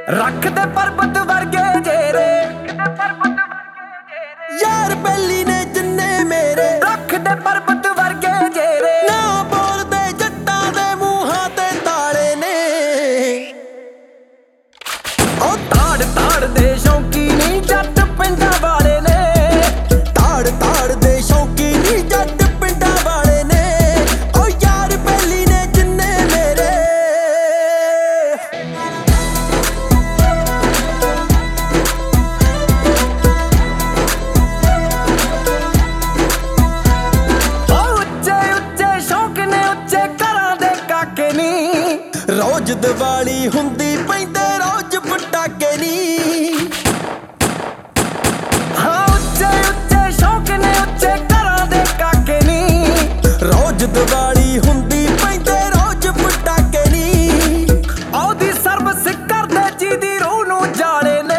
रख दे पर्वत वर्गे जेरे यार बैली ने जिन्ने मेरे रख दे पर्वत वर्गे जेरे ना बोल दे जट्टां दे मूहां ते ताले ने ओ ताड़ ताड़ दे शौकी नी जट पिंडा वाले ने ताड़ ताड़ दे शौकी नी जट पिंडा वाले ने ओ यार बैली ने जिन्ने मेरे रोज दिवाली हुंदी पैंदे रोज पटाके नी हाँ उच्चे उच्चे शौक ने उच्चे घरां दे काके नी रोज दिवाली हुंदी पैंदे रोज पटाके नी औदी सर्विस करदे जी दी रूह नूं जाले ने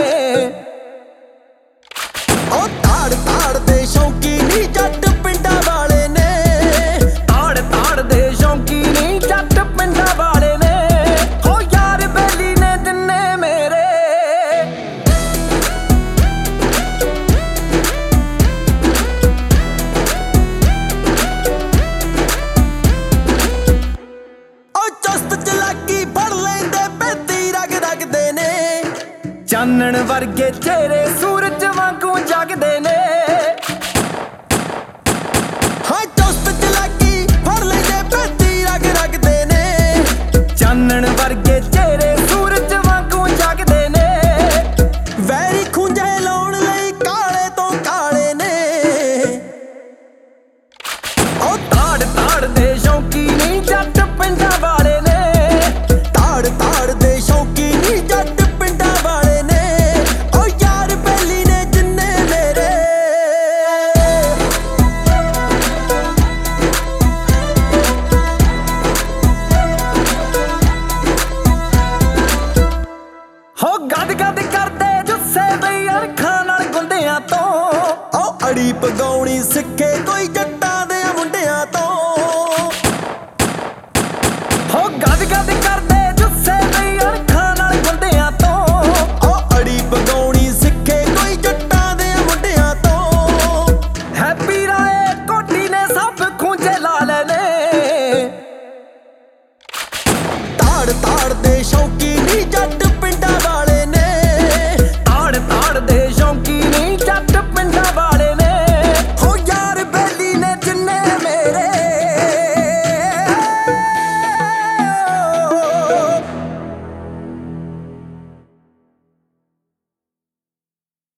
ओ ताड़ ताड़ दे शौकी नी जट पिंडा वाले ने ताड़ ताड़ दे शौकी नी जट पिंडा वाले ने हो यार बैली ने जिन्ने मेरे ओ चुस्त चलाकी फड़ लैंदे पैती रग रगदे ने चानण वर्गे चेहरे सूरज वांगू जगदे ने हाँ चुस्त चलाकी फड़ लैंदे पैती रग रगदे ने चानण वर्गे चेहरे सूरज वांगू जगदे ने वैरी खुंजे लाउण लई काले तो काले ने ओ ताड़ ताड़ दे शौकी नी जट पिंडा वाले ने ताड़ ताड़ दे शौकी नी जट पिंडा वाले ने ओ यार बैली ने जिन्ने मेरे हो गद गद करदे जुस्से बई अरखां नाल गुंदियां तो ओ अड़ी पगाउणी सिੱਖੇ ਕੋਈ ਜੱਟਾਂ ਦੇ ਮੁੰਡਿਆਂ ਤੋਂ हो गद गद करदे जुस्से बई अरखां नाल गुंदियां तो ओ अड़ी पगाउणी ਸਿੱਖੇ ਕੋਈ ਜੱਟਾਂ ਦੇ ਮੁੰਡਿਆਂ ਤੋਂ हैप्पी राय कोटी ने सब खूंजे ला लेने ਤਾੜ ਤਾੜ ਦੇ ਸ਼ੌਕੀ ਨੀ ਜੱਟ ਪਿੰਡਾਂ ਵਾਲੇ ਨੇ ताड़ ताड़ दे शौकी नी जट